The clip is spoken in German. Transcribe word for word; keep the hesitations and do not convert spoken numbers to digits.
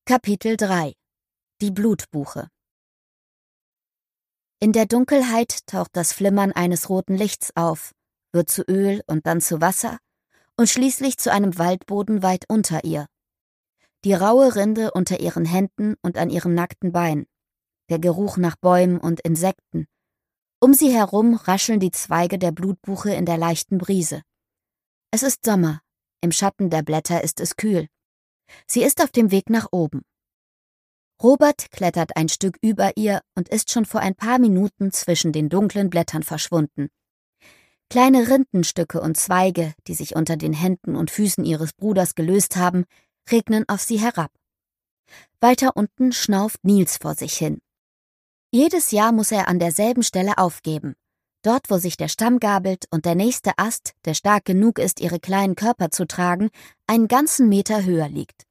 Kapitel drei. Die Blutbuche. In der Dunkelheit taucht das Flimmern eines roten Lichts auf, wird zu Öl und dann zu Wasser und schließlich zu einem Waldboden weit unter ihr. Die raue Rinde unter ihren Händen und an ihren nackten Beinen, der Geruch nach Bäumen und Insekten. Um sie herum rascheln die Zweige der Blutbuche in der leichten Brise. Es ist Sommer, im Schatten der Blätter ist es kühl. Sie ist auf dem Weg nach oben. Robert klettert ein Stück über ihr und ist schon vor ein paar Minuten zwischen den dunklen Blättern verschwunden. Kleine Rindenstücke und Zweige, die sich unter den Händen und Füßen ihres Bruders gelöst haben, regnen auf sie herab. Weiter unten schnauft Niels vor sich hin. Jedes Jahr muss er an derselben Stelle aufgeben. Dort, wo sich der Stamm gabelt und der nächste Ast, der stark genug ist, ihre kleinen Körper zu tragen, einen ganzen Meter höher liegt.